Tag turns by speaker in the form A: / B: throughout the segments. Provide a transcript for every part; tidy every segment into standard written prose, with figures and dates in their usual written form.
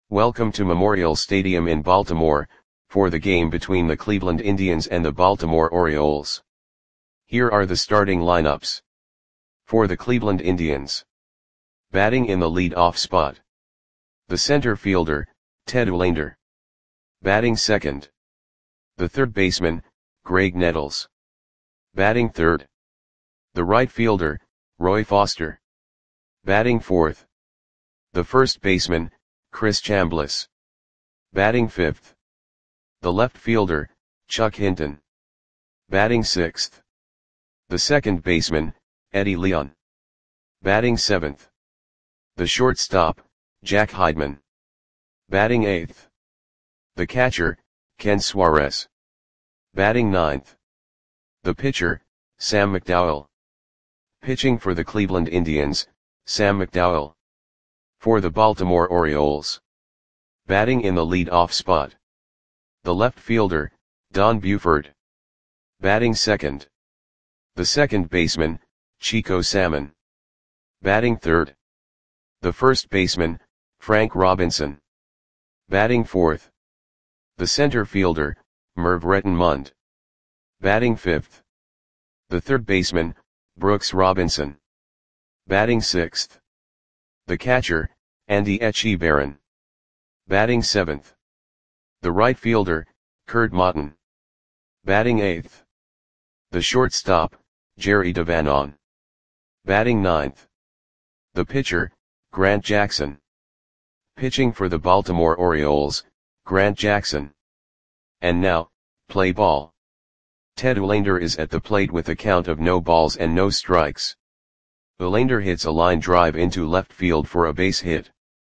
A: Welcome to Memorial Stadium in Baltimore, for the game between the Cleveland Indians and the Baltimore Orioles. Here are the starting lineups. For the Cleveland Indians. Batting in the lead-off spot. The center fielder, Ted Uhlaender. Batting second. The third baseman, Graig Nettles. Batting third. The right fielder, Roy Foster. Batting fourth. The first baseman, Chris Chambliss. Batting fifth. The left fielder, Chuck Hinton. Batting sixth. The second baseman, Eddie Leon. Batting seventh. The shortstop, Jack Heidman. Batting eighth. The catcher, Ken Suarez. Batting ninth. The pitcher, Sam McDowell. Pitching for the Cleveland Indians, Sam McDowell. For the Baltimore Orioles. Batting in the lead-off spot. The left fielder, Don Buford. Batting second. The second baseman, Chico Salmon. Batting third. The first baseman, Frank Robinson. Batting fourth. The center fielder, Merv Rettenmund. Batting fifth. The third baseman, Brooks Robinson. Batting sixth. The catcher, Andy Etchebarren. Batting seventh. The right fielder, Curt Maughton. Batting eighth. The shortstop, Jerry DeVanon. Batting ninth. The pitcher, Grant Jackson. Pitching for the Baltimore Orioles, Grant Jackson. And now, play ball. Ted Uhlaender is at the plate with a count of no balls and no strikes. Uhlaender hits a line drive into left field for a base hit.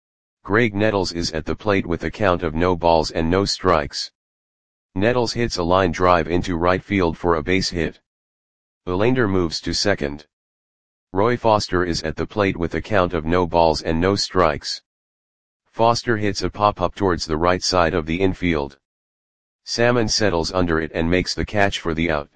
A: Graig Nettles is at the plate with a count of no balls and no strikes. Nettles hits a line drive into right field for a base hit. Uhlaender moves to second. Roy Foster is at the plate with a count of no balls and no strikes. Foster hits a pop-up towards the right side of the infield. Salmon settles under it and makes the catch for the out.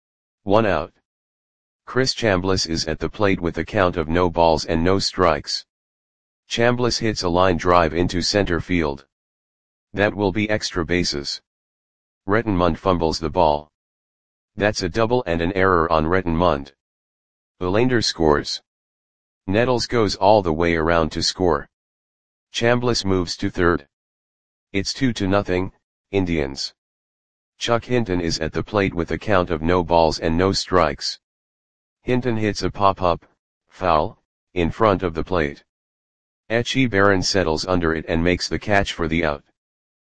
A: 1 out. Chris Chambliss is at the plate with a count of no balls and no strikes. Chambliss hits a line drive into center field. That will be extra bases. Rettenmund fumbles the ball. That's a double and an error on Rettenmund. Uhlaender scores. Nettles goes all the way around to score. Chambliss moves to third. It's 2-0, Indians. Chuck Hinton is at the plate with a count of no balls and no strikes. Hinton hits a pop-up, foul, in front of the plate. Etchebarren settles under it and makes the catch for the out.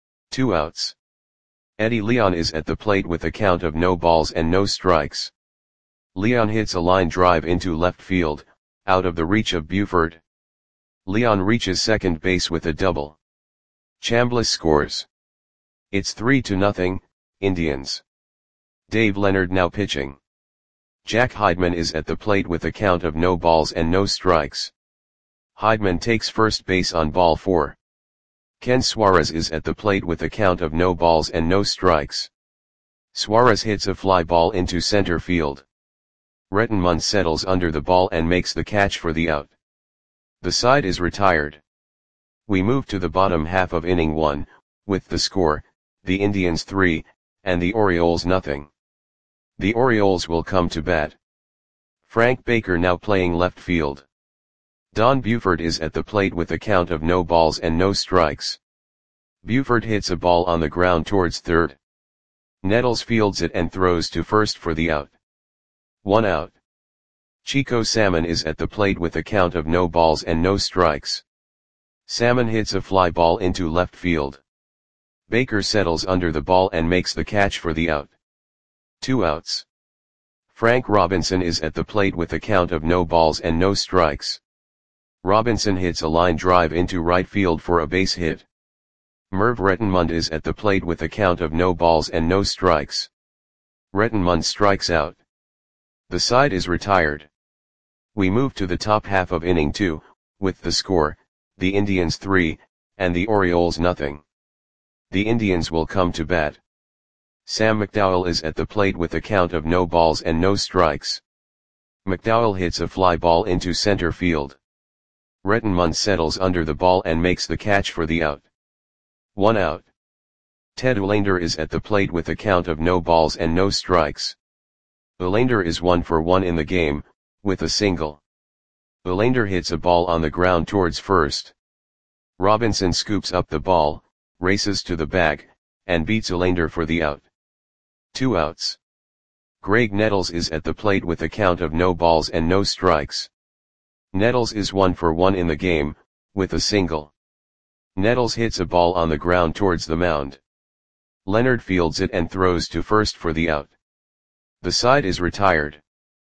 A: 2 outs. Eddie Leon is at the plate with a count of no balls and no strikes. Leon hits a line drive into left field, out of the reach of Buford. Leon reaches second base with a double. Chambliss scores. It's 3-0, Indians. Dave Leonard now pitching. Jack Heidman is at the plate with a count of no balls and no strikes. Heidman takes first base on ball 4. Ken Suarez is at the plate with a count of no balls and no strikes. Suarez hits a fly ball into center field. Rettenmund settles under the ball and makes the catch for the out. The side is retired. We move to the bottom half of inning 1, with the score, the Indians 3, and the Orioles 0. The Orioles will come to bat. Frank Baker now playing left field. Don Buford is at the plate with a count of no balls and no strikes. Buford hits a ball on the ground towards third. Nettles fields it and throws to first for the out. 1 out. Chico Salmon is at the plate with a count of no balls and no strikes. Salmon hits a fly ball into left field. Baker settles under the ball and makes the catch for the out. 2 outs. Frank Robinson is at the plate with a count of no balls and no strikes. Robinson hits a line drive into right field for a base hit. Merv Rettenmund is at the plate with a count of no balls and no strikes. Rettenmund strikes out. The side is retired. We move to the top half of inning 2, with the score, the Indians 3, and the Orioles 0. The Indians will come to bat. Sam McDowell is at the plate with a count of no balls and no strikes. McDowell hits a fly ball into center field. Rettenmund settles under the ball and makes the catch for the out. 1 out. Ted Olander is at the plate with a count of no balls and no strikes. Olander is 1 for 1 in the game, with a single. Olander hits a ball on the ground towards first. Robinson scoops up the ball, races to the bag, and beats Olander for the out. 2 outs. Greg Nettles is at the plate with a count of no balls and no strikes. Nettles is 1 for 1 in the game, with a single. Nettles hits a ball on the ground towards the mound. Leonard fields it and throws to first for the out. The side is retired.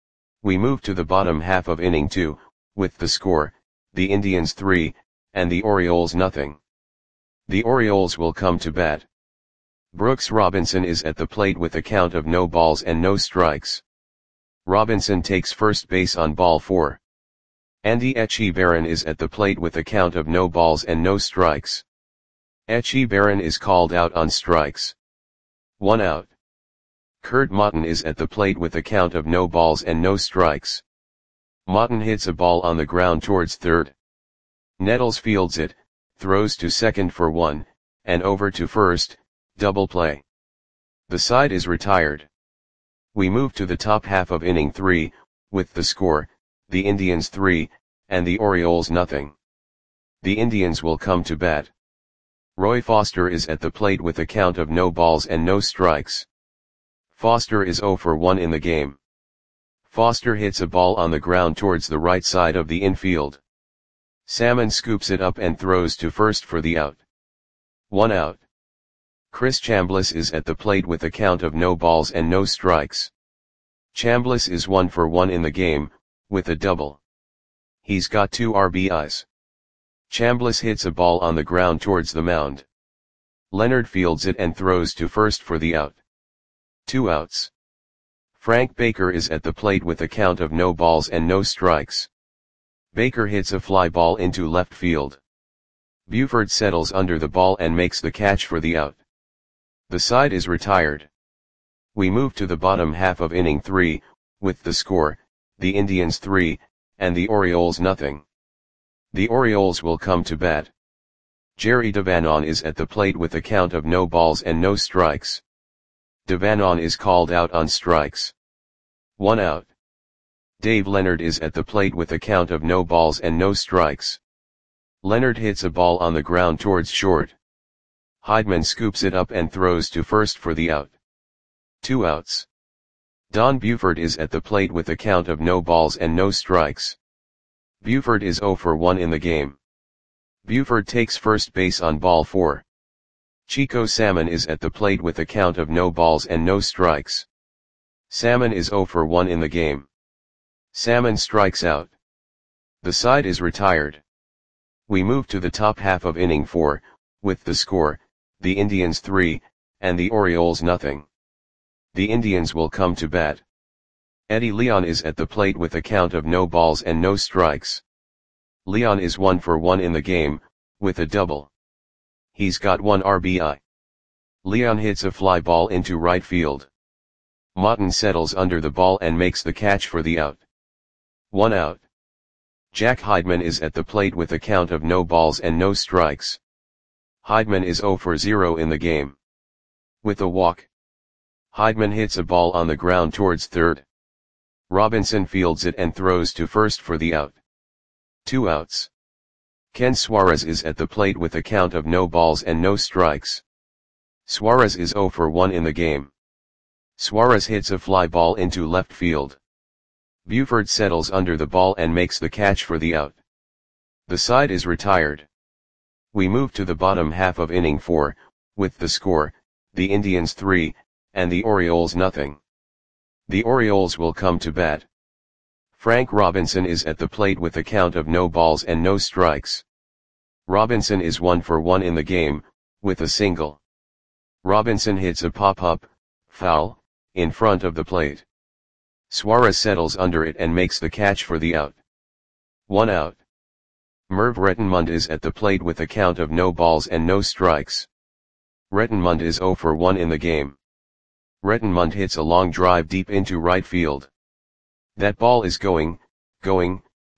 A: We move to the bottom half of inning 2, with the score, the Indians 3, and the Orioles nothing. The Orioles will come to bat. Brooks Robinson is at the plate with a count of no balls and no strikes. Robinson takes first base on ball 4. Andy Etchebarren is at the plate with a count of no balls and no strikes. Etchebarren is called out on strikes. 1 out. Kurt Motton is at the plate with a count of no balls and no strikes. Motton hits a ball on the ground towards third. Nettles fields it, throws to second for 1, and over to first, double play. The side is retired. We move to the top half of inning 3, with the score, the Indians 3, and the Orioles nothing. The Indians will come to bat. Roy Foster is at the plate with a count of no balls and no strikes. Foster is 0 for 1 in the game. Foster hits a ball on the ground towards the right side of the infield. Salmon scoops it up and throws to first for the out. 1 out. Chris Chambliss is at the plate with a count of no balls and no strikes. Chambliss is 1 for 1 in the game, with a double. He's got 2 RBIs. Chambliss hits a ball on the ground towards the mound. Leonard fields it and throws to first for the out. 2 outs. Frank Baker is at the plate with a count of no balls and no strikes. Baker hits a fly ball into left field. Buford settles under the ball and makes the catch for the out. The side is retired. We move to the bottom half of inning 3, with the score, the Indians 3, and the Orioles nothing. The Orioles will come to bat. Jerry Devanon is at the plate with a count of no balls and no strikes. Devanon is called out on strikes. 1 out. Dave Leonard is at the plate with a count of no balls and no strikes. Leonard hits a ball on the ground towards short. Heidman scoops it up and throws to first for the out. 2 outs. Don Buford is at the plate with a count of no balls and no strikes. Buford is 0 for 1 in the game. Buford takes first base on ball 4. Chico Salmon is at the plate with a count of no balls and no strikes. Salmon is 0 for 1 in the game. Salmon strikes out. The side is retired. We move to the top half of inning 4, with the score, the Indians 3, and the Orioles nothing. The Indians will come to bat. Eddie Leon is at the plate with a count of no balls and no strikes. Leon is 1 for 1 in the game, with a double. He's got 1 RBI. Leon hits a fly ball into right field. Motton settles under the ball and makes the catch for the out. 1 out. Jack Heidman is at the plate with a count of no balls and no strikes. Heidman is 0 for 0 in the game. With a walk. Heidman hits a ball on the ground towards third. Robinson fields it and throws to first for the out. 2 outs. Ken Suarez is at the plate with a count of no balls and no strikes. Suarez is 0 for 1 in the game. Suarez hits a fly ball into left field. Buford settles under the ball and makes the catch for the out. The side is retired. We move to the bottom half of inning 4, with the score, the Indians 3, and the Orioles nothing. The Orioles will come to bat. Frank Robinson is at the plate with a count of no balls and no strikes. Robinson is 1 for 1 in the game, with a single. Robinson hits a pop-up, foul, in front of the plate. Suarez settles under it and makes the catch for the out. 1 out. Merv Rettenmund is at the plate with a count of no balls and no strikes. Rettenmund is 0 for 1 in the game. Rettenmund hits a long drive deep into right field. That ball is gone.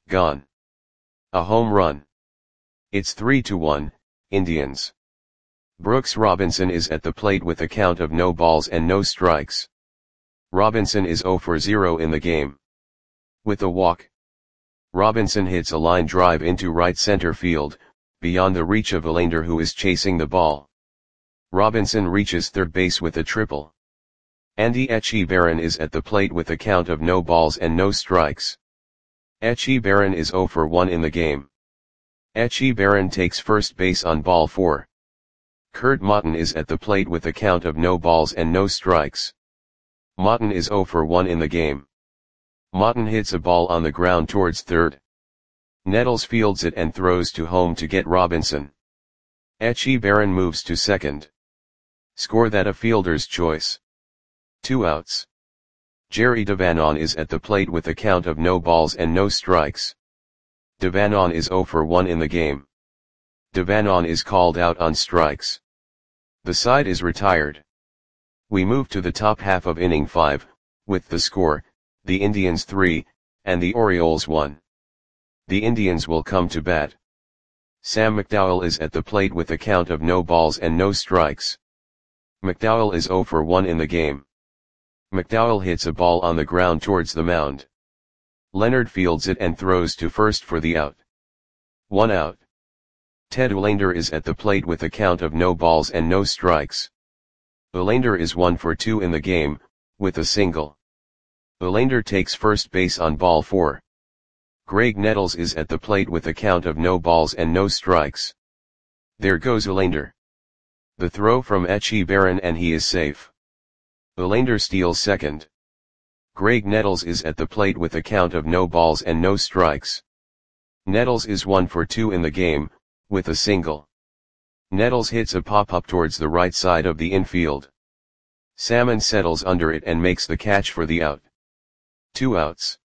A: A home run. It's 3-1, Indians. Brooks Robinson is at the plate with a count of no balls and no strikes. Robinson is 0 for 0 in the game. With a walk, Robinson hits a line drive into right center field, beyond the reach of Verlander, who is chasing the ball. Robinson reaches third base with a triple. Andy Etchebarren is at the plate with a count of no balls and no strikes. Etchebarren is 0 for 1 in the game. Etchebarren takes first base on ball 4. Kurt Motton is at the plate with a count of no balls and no strikes. Motton is 0 for 1 in the game. Motton hits a ball on the ground towards third. Nettles fields it and throws to home to get Robinson. Etchebarren moves to second. Score that a fielder's choice. 2 outs. Jerry Devanon is at the plate with a count of no balls and no strikes. Devanon is 0 for 1 in the game. Devanon is called out on strikes. The side is retired. We move to the top half of inning 5, with the score, the Indians 3, and the Orioles 1. The Indians will come to bat. Sam McDowell is at the plate with a count of no balls and no strikes. McDowell is 0 for 1 in the game. McDowell hits a ball on the ground towards the mound. Leonard fields it and throws to first for the out. 1 out. Ted Verlander is at the plate with a count of no balls and no strikes. Verlander is 1 for 2 in the game, with a single. Verlander takes first base on ball 4. Greg Nettles is at the plate with a count of no balls and no strikes. There goes Verlander. The throw from Etchebarren and he is safe. Verlander steals second. Greg Nettles is at the plate with a count of no balls and no strikes. Nettles is 1 for 2 in the game, with a single. Nettles hits a pop-up towards the right side of the infield. Salmon settles under it and makes the catch for the out. 2 outs.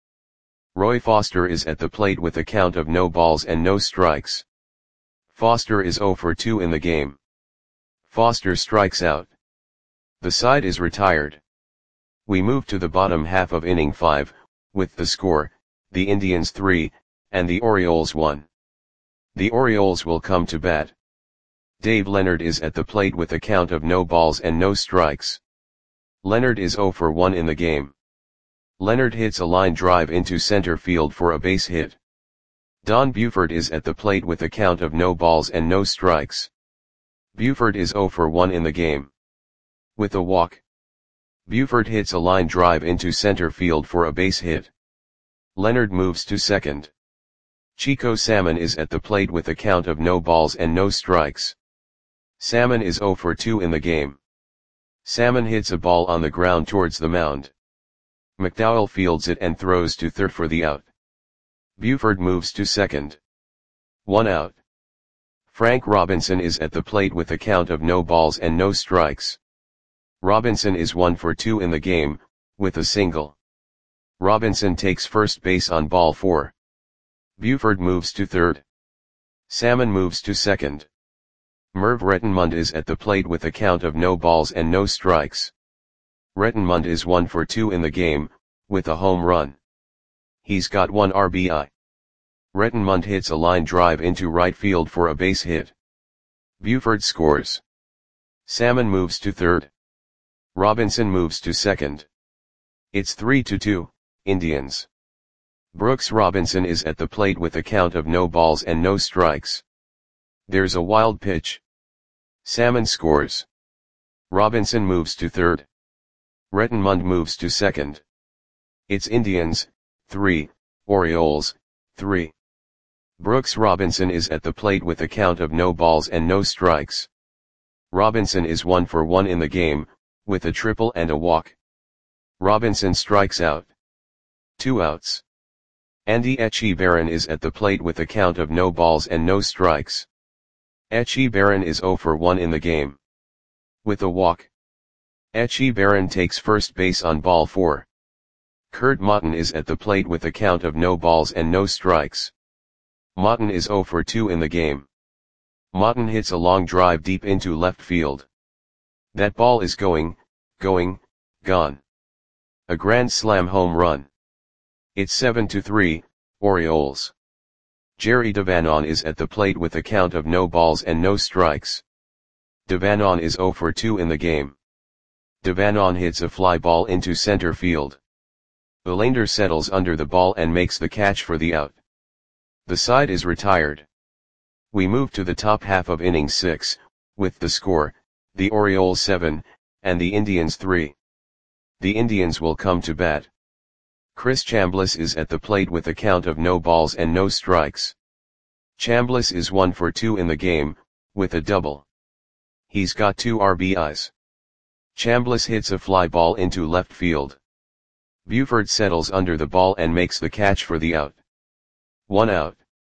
A: Roy Foster is at the plate with a count of no balls and no strikes. Foster is 0 for 2 in the game. Foster strikes out. The side is retired. We move to the bottom half of inning 5, with the score, the Indians 3, and the Orioles 1. The Orioles will come to bat. Dave Leonard is at the plate with a count of no balls and no strikes. Leonard is 0 for 1 in the game. Leonard hits a line drive into center field for a base hit. Don Buford is at the plate with a count of no balls and no strikes. Buford is 0 for 1 in the game. With a walk, Buford hits a line drive into center field for a base hit. Leonard moves to second. Chico Salmon is at the plate with a count of no balls and no strikes. Salmon is 0 for 2 in the game. Salmon hits a ball on the ground towards the mound. McDowell fields it and throws to third for the out. Buford moves to second. 1 out. Frank Robinson is at the plate with a count of no balls and no strikes. Robinson is 1 for 2 in the game, with a single. Robinson takes first base on ball 4. Buford moves to third. Salmon moves to second. Merv Rettenmund is at the plate with a count of no balls and no strikes. Rettenmund is 1 for 2 in the game, with a home run. He's got 1 RBI. Rettenmund hits a line drive into right field for a base hit. Buford scores. Salmon moves to third. Robinson moves to second. It's 3-2, Indians. Brooks Robinson is at the plate with a count of no balls and no strikes. There's a wild pitch. Salmon scores. Robinson moves to third. Rettenmund moves to second. It's Indians, 3, Orioles, 3. Brooks Robinson is at the plate with a count of no balls and no strikes. Robinson is 1 for 1 in the game, with a triple and a walk. Robinson strikes out. 2 outs. Andy Etchebarren is at the plate with a count of no balls and no strikes. Etchebarren is 0 for 1 in the game. With a walk, Etchebarren takes first base on ball 4. Kurt Motton is at the plate with a count of no balls and no strikes. Motton is 0 for 2 in the game. Motton hits a long drive deep into left field. That ball is gone. A grand slam home run. It's 7-3, Orioles. Jerry Devanon is at the plate with a count of no balls and no strikes. Devanon is 0 for 2 in the game. Devanon hits a fly ball into center field. Olander settles under the ball and makes the catch for the out. The side is retired. We move to the top half of inning 6, with the score, the Orioles 7, and the Indians 3. The Indians will come to bat. Chris Chambliss is at the plate with a count of no balls and no strikes. Chambliss is 1 for 2 in the game, with a double. He's got 2 RBIs. Chambliss hits a fly ball into left field. Buford settles under the ball and makes the catch for the out. 1 out.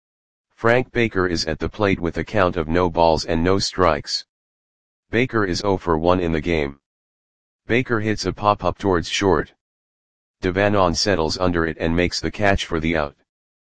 A: Frank Baker is at the plate with a count of no balls and no strikes. Baker is 0 for 1 in the game. Baker hits a pop-up towards short. Devanon settles under it and makes the catch for the out.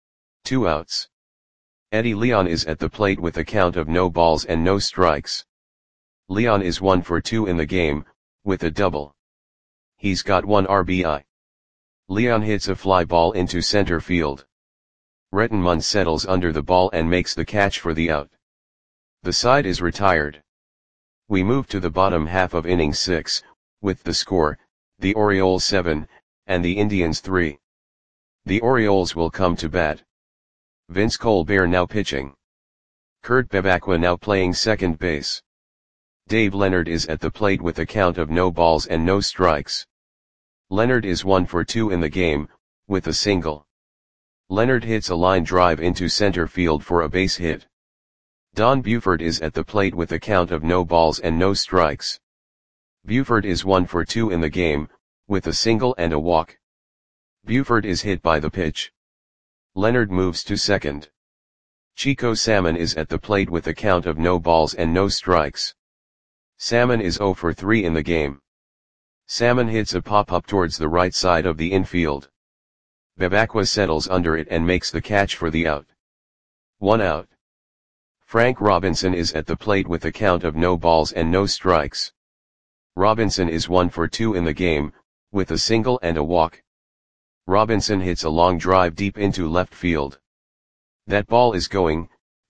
A: 2 outs. Eddie Leon is at the plate with a count of no balls and no strikes. Leon is 1 for 2 in the game, with a double. He's got 1 RBI. Leon hits a fly ball into center field. Rettenmund settles under the ball and makes the catch for the out. The side is retired. We move to the bottom half of inning 6, with the score, the Orioles 7, and the Indians 3. The Orioles will come to bat. Vince Colbert now pitching. Kurt Bevacqua now playing second base. Dave Leonard is at the plate with a count of no balls and no strikes. Leonard is 1 for 2 in the game, with a single. Leonard hits a line drive into center field for a base hit. Don Buford is at the plate with a count of no balls and no strikes. Buford is 1 for 2 in the game, with a single and a walk. Buford is hit by the pitch. Leonard moves to second. Chico Salmon is at the plate with a count of no balls and no strikes. Salmon is 0 for 3 in the game. Salmon hits a pop-up towards the right side of the infield. Bevacqua settles under it and makes the catch for the out. 1 out. Frank Robinson is at the plate with a count of no balls and no strikes. Robinson is 1 for 2 in the game, with a single and a walk. Robinson hits a long drive deep into left field. That ball is gone.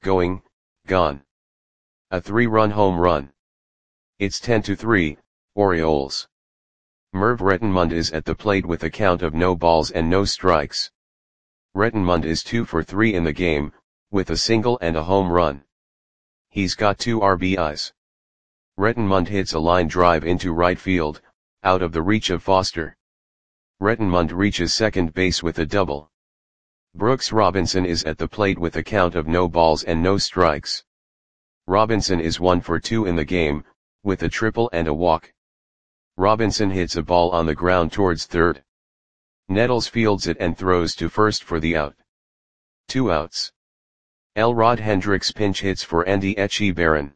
A: A 3-run home run. It's 10-3, Orioles. Merv Rettenmund is at the plate with a count of no balls and no strikes. Rettenmund is 2 for 3 in the game, with a single and a home run. He's got 2 RBIs. Rettenmund hits a line drive into right field, out of the reach of Foster. Rettenmund reaches second base with a double. Brooks Robinson is at the plate with a count of no balls and no strikes. Robinson is 1 for 2 in the game, with a triple and a walk. Robinson hits a ball on the ground towards third. Nettles fields it and throws to first for the out. 2 outs. Elrod Hendricks pinch hits for Andy Etchebarren.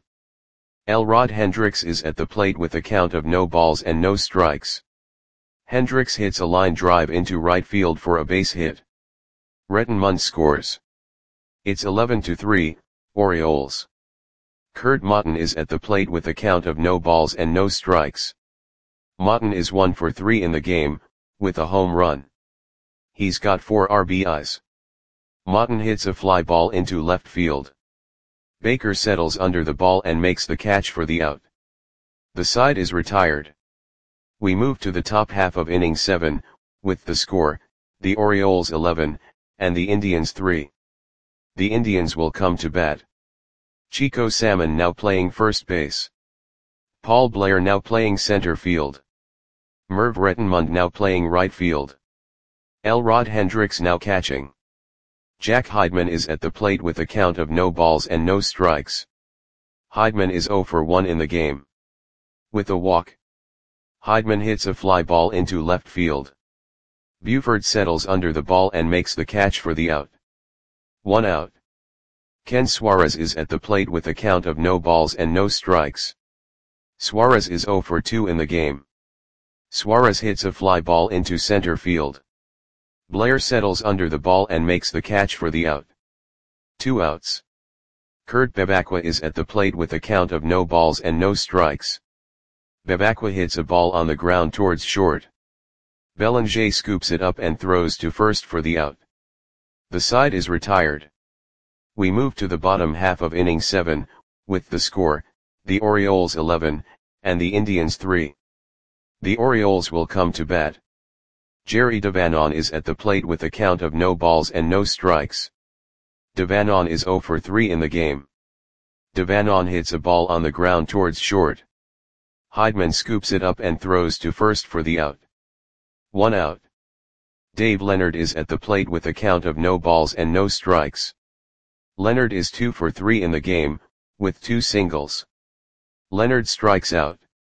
A: Elrod Hendricks is at the plate with a count of no balls and no strikes. Hendricks hits a line drive into right field for a base hit. Rettenmund scores. It's 11-3, Orioles. Kurt Motton is at the plate with a count of no balls and no strikes. Motton is 1 for 3 in the game, with a home run. He's got 4 RBIs. Motton hits a fly ball into left field. Baker settles under the ball and makes the catch for the out. The side is retired. We move to the top half of inning 7, with the score, the Orioles 11, and the Indians 3. The Indians will come to bat. Chico Salmon now playing first base. Paul Blair now playing center field. Merv Rettenmund now playing right field. Elrod Hendricks now catching. Jack Heidman is at the plate with a count of no balls and no strikes. Heidman is 0 for 1 in the game. With a walk. Heidman hits a fly ball into left field. Buford settles under the ball and makes the catch for the out. 1 out. Ken Suarez is at the plate with a count of no balls and no strikes. Suarez is 0 for 2 in the game. Suarez hits a fly ball into center field. Blair settles under the ball and makes the catch for the out. 2 outs. Kurt Bevacqua is at the plate with a count of no balls and no strikes. Bevacqua hits a ball on the ground towards short. Belanger scoops it up and throws to first for the out. The side is retired. We move to the bottom half of inning 7, with the score, the Orioles 11, and the Indians 3. The Orioles will come to bat. Jerry Devanon is at the plate with a count of no balls and no strikes. Devanon is 0 for 3 in the game. Devanon hits a ball on the ground towards short. Heidman scoops it up and throws to first for the out. 1 out. Dave Leonard is at the plate with a count of no balls and no strikes. Leonard is 2 for 3 in the game, with 2 singles. Leonard strikes out.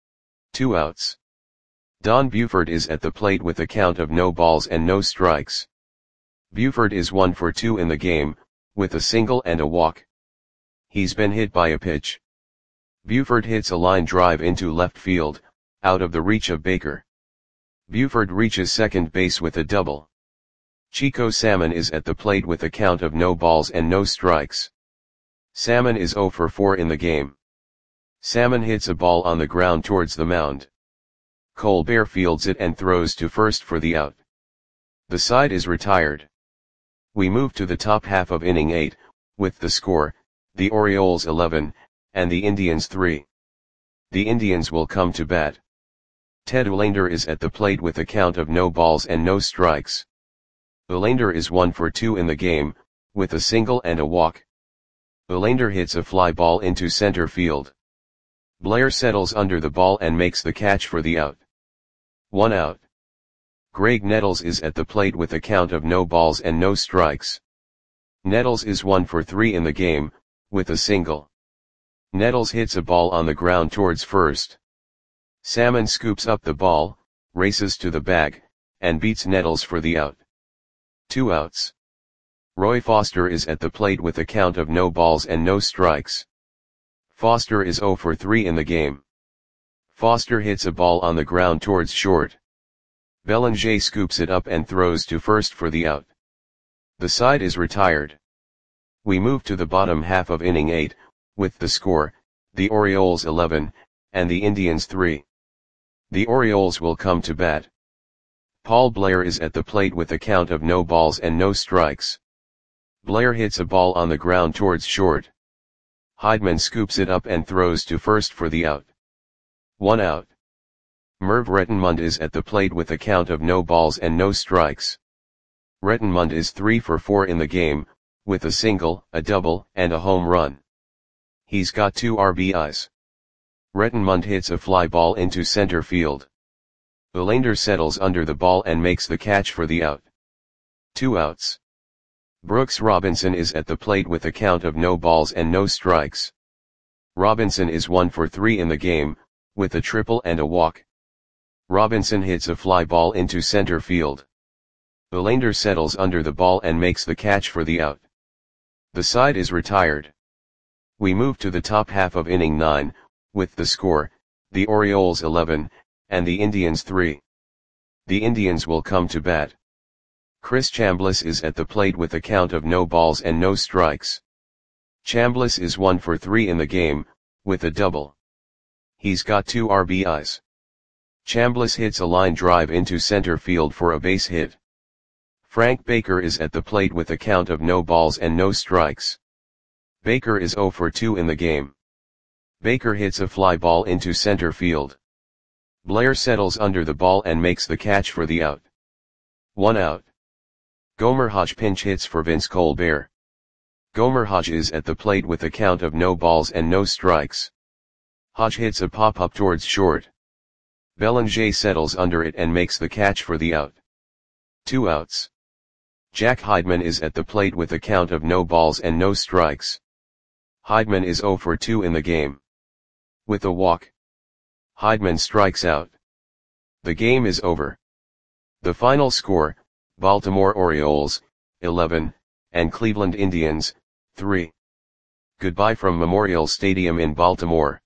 A: 2 outs. Don Buford is at the plate with a count of no balls and no strikes. Buford is 1 for 2 in the game, with a single and a walk. He's been hit by a pitch. Buford hits a line drive into left field, out of the reach of Baker. Buford reaches second base with a double. Chico Salmon is at the plate with a count of no balls and no strikes. Salmon is 0 for 4 in the game. Salmon hits a ball on the ground towards the mound. Colbert fields it and throws to first for the out. The side is retired. We move to the top half of inning 8, with the score, the Orioles 11, and the Indians 3. The Indians will come to bat. Ted Olander is at the plate with a count of no balls and no strikes. Olander is 1 for 2 in the game, with a single and a walk. Olander hits a fly ball into center field. Blair settles under the ball and makes the catch for the out. 1 out. Greg Nettles is at the plate with a count of no balls and no strikes. Nettles is 1 for 3 in the game, with a single. Nettles hits a ball on the ground towards first. Salmon scoops up the ball, races to the bag, and beats Nettles for the out. 2 outs. Roy Foster is at the plate with a count of no balls and no strikes. Foster is 0 for 3 in the game. Foster hits a ball on the ground towards short. Belanger scoops it up and throws to first for the out. The side is retired. We move to the bottom half of inning 8, with the score, the Orioles 11, and the Indians 3. The Orioles will come to bat. Paul Blair is at the plate with a count of no balls and no strikes. Blair hits a ball on the ground towards short. Heidman scoops it up and throws to first for the out. 1 out. Merv Rettenmund is at the plate with a count of no balls and no strikes. Rettenmund is 3 for 4 in the game, with a single, a double, and a home run. He's got 2 RBIs. Rettenmund hits a fly ball into center field. Olander settles under the ball and makes the catch for the out. 2 outs. Brooks Robinson is at the plate with a count of no balls and no strikes. Robinson is 1 for 3 in the game, with a triple and a walk. Robinson hits a fly ball into center field. Olander settles under the ball and makes the catch for the out. The side is retired. We move to the top half of inning 9, with the score, the Orioles 11, and the Indians 3. The Indians will come to bat. Chris Chambliss is at the plate with a count of no balls and no strikes. Chambliss is 1 for 3 in the game, with a double. He's got 2 RBIs. Chambliss hits a line drive into center field for a base hit. Frank Baker is at the plate with a count of no balls and no strikes. Baker is 0 for 2 in the game. Baker hits a fly ball into center field. Blair settles under the ball and makes the catch for the out. 1 out. Gomer Hodge pinch hits for Vince Colbert. Gomer Hodge is at the plate with a count of no balls and no strikes. Hodge hits a pop-up towards short. Belanger settles under it and makes the catch for the out. 2 outs. Jack Heidman is at the plate with a count of no balls and no strikes. Heidman is 0 for 2 in the game. With a walk. Heidman strikes out. The game is over. The final score, Baltimore Orioles, 11, and Cleveland Indians, 3. Goodbye from Memorial Stadium in Baltimore.